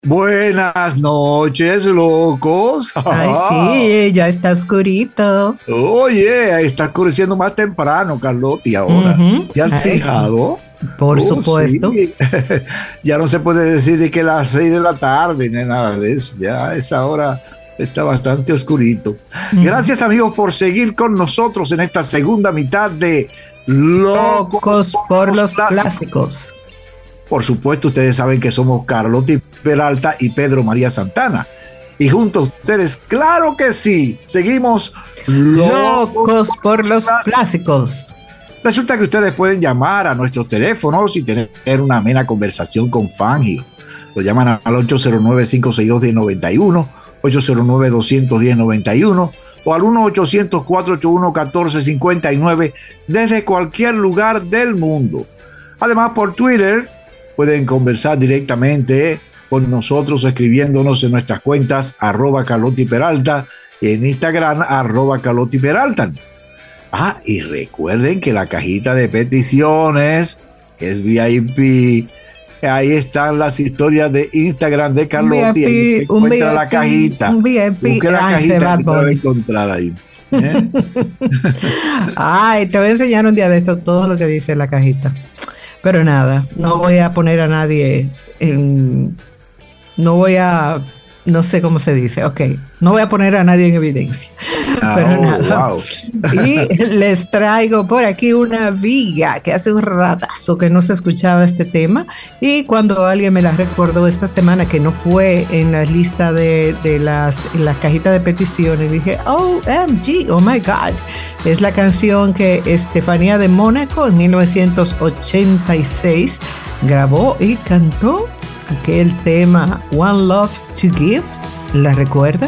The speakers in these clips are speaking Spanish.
Buenas noches, locos. Ay, sí, ya está oscurito. Oye, está oscureciendo más temprano, Carlotti, ahora. Ujú. ¿Te has Ay, fijado? por supuesto. Sí. Ya no se puede decir de que las 6 de la tarde, ni nada de eso. Ya a esa hora está bastante oscurito. Ujú. Gracias, amigos, por seguir con nosotros en esta segunda mitad de Locos Locos por por los los Clásicos. clásicos. Por supuesto, ustedes saben que somos Carlotti Peralta y Pedro María Santana. Y junto a ustedes, claro que sí, seguimos locos Locos por por los los clásicos. clásicos. Resulta que ustedes pueden llamar a nuestros teléfonos y tener una amena conversación con Fangio. Lo llaman al 809-562-1091, 809-210-91 o al 1-800-481-1459 desde cualquier lugar del mundo. Además, por Twitter pueden conversar directamente con nosotros escribiéndonos en nuestras cuentas @Carlotti Peralta y en Instagram @Carlotti Peralta. Y recuerden que la cajita de peticiones, que es VIP, ahí están las historias de Instagram de Un Carlotti, ahí VIP, un encuentra la VIP, cajita. un VIP. Busque la Ay, ese cajita Bad que te va a Bunny. encontrar ahí. ¿Eh? Ay, te voy a enseñar un día de esto todo lo que dice la cajita. Pero nada, no voy a poner a nadie en, no voy a, no sé cómo se dice, ok, no voy a poner a nadie en evidencia, pero nada. Wow. Y les traigo por aquí una viga que hace un ratazo que no se escuchaba este tema y cuando alguien me la recordó esta semana que no fue en la lista de las cajitas de peticiones, dije, OMG, oh my God. Es la canción que Estefanía de Mónaco en 1986 grabó y cantó aquel tema One Love to Give. ¿La recuerdan?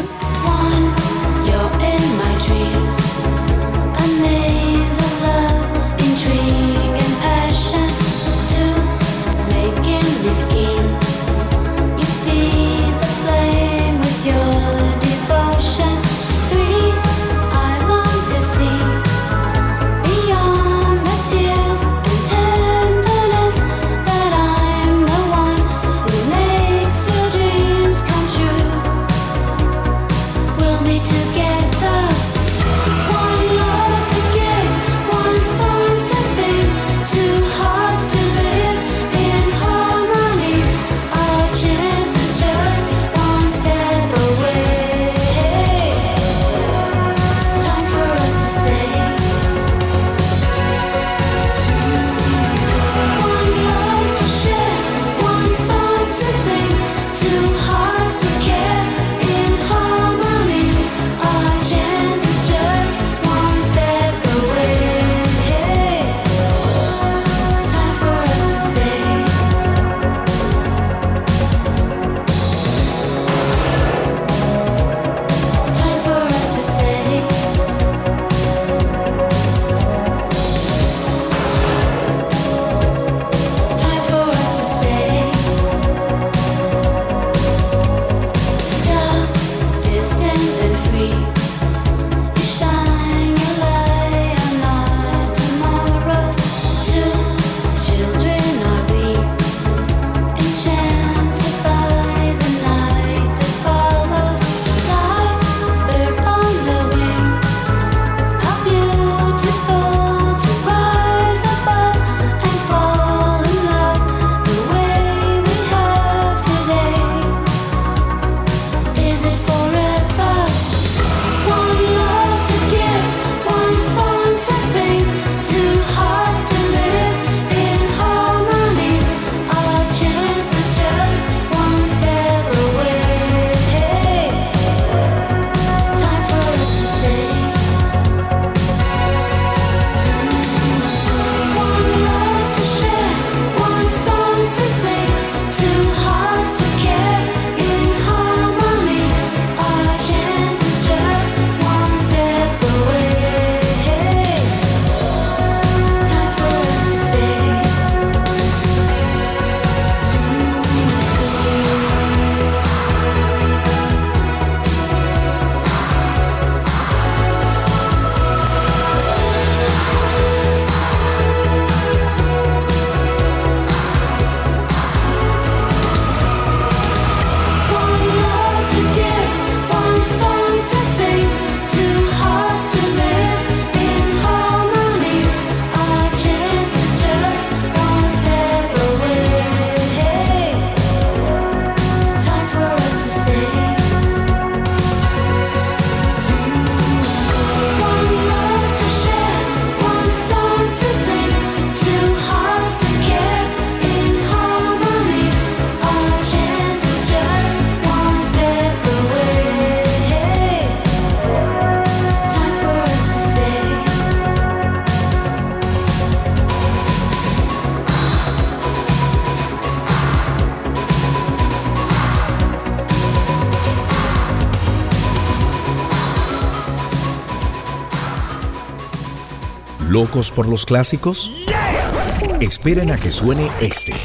¿Locos por los clásicos? Esperen a que suene este.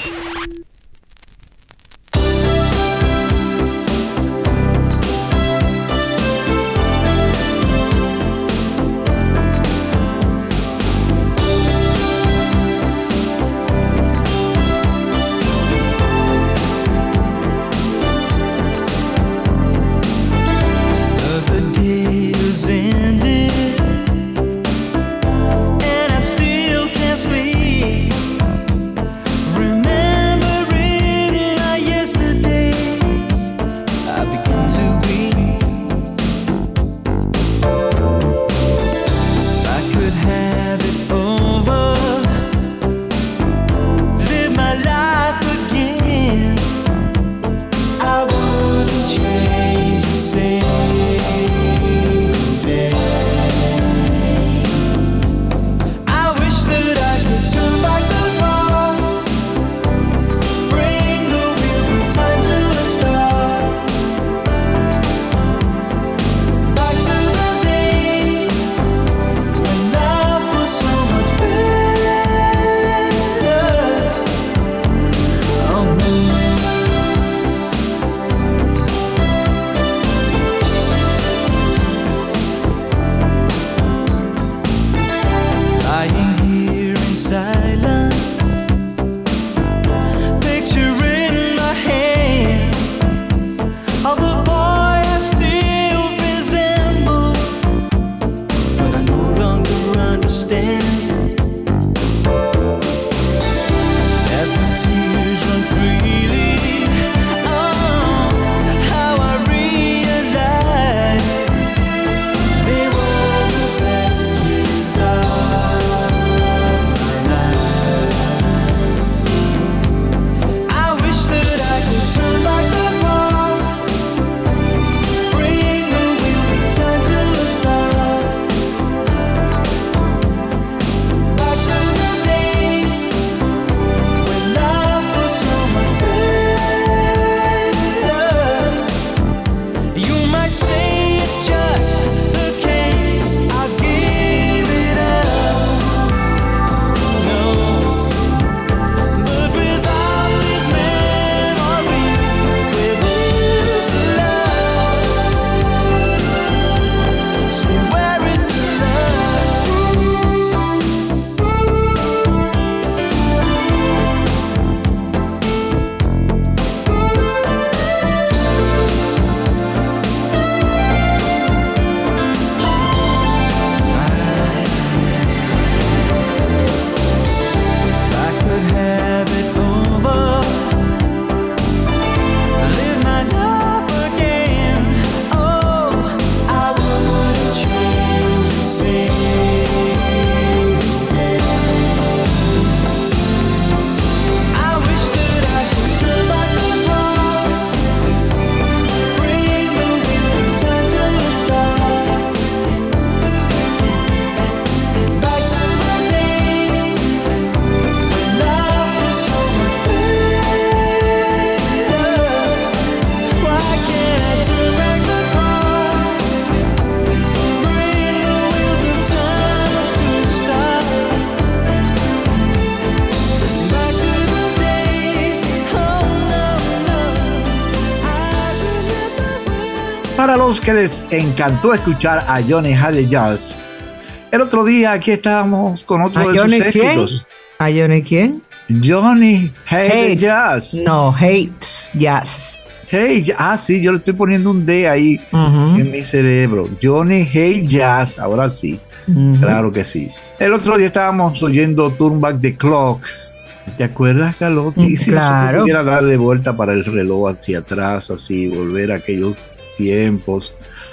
Para los que les encantó escuchar a Johnny Haley Jazz, el otro día aquí estábamos con otro de sus éxitos. ¿A Johnny quién? Johnny Haley Jazz. No, Hates Jazz. Hey, sí, yo le estoy poniendo un D ahí en mi cerebro. Johnny Haley Jazz, ahora sí. Claro que sí. El otro día estábamos oyendo Turn Back the Clock. ¿Te acuerdas, Carlotti? Y si claro. pudiera dar de vuelta para el reloj hacia atrás, así, volver a aquellos tiempos.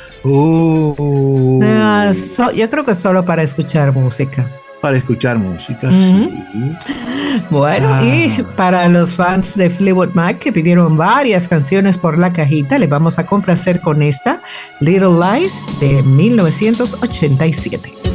Yo creo que solo para escuchar música. Para escuchar música, sí. Bueno, y para los fans de Fleetwood Mac que pidieron varias canciones por la cajita, les vamos a complacer con esta, Little Lies, de 1987.